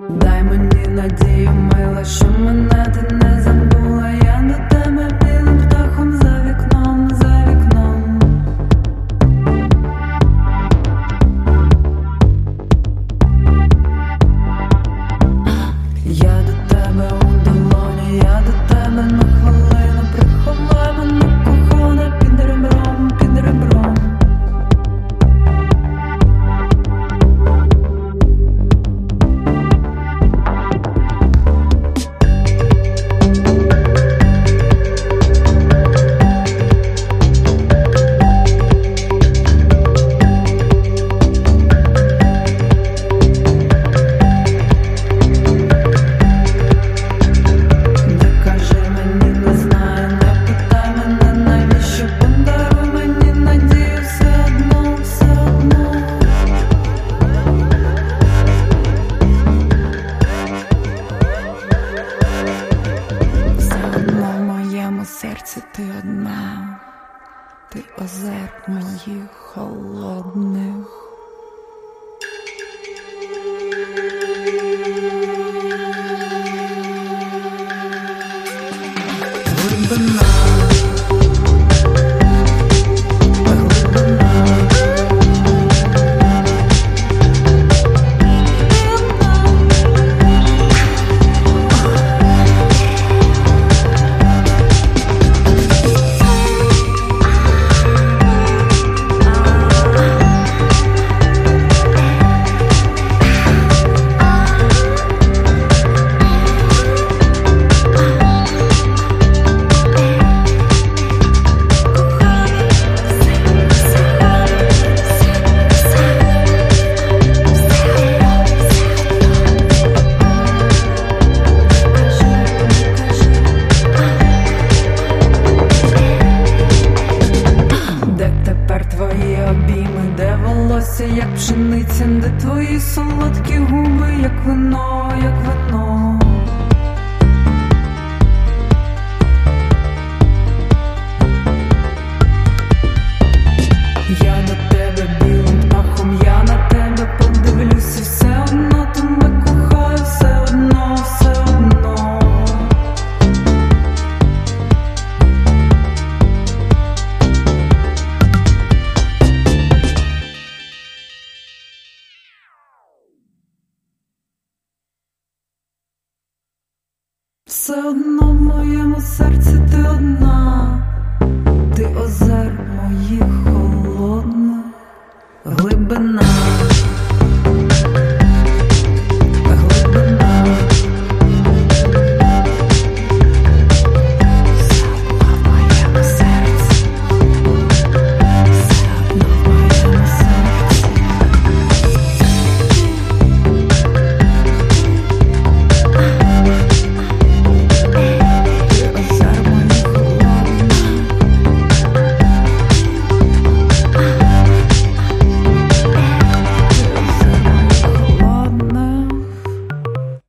Дай мені надію, мила, що мене ти не забула. Я до тебе білим птахом за вікном, за вікном. Я до тебе у долоні, я до тебе на хвилину. Приховай мене, кохана, під ребром, під ребром. Серце ти одна, ти озер моїх холодних. Глибина. Твої обійми, де волосся, як пшениця, де твої солодкі губи, як вино, як вино. Я до тебе білим птахом, я на тебе подивлюся, все одно тебе кохаю, все одно, все одно. Все одно в моєму серці ти одна, ти озер моїх холодних, глибина.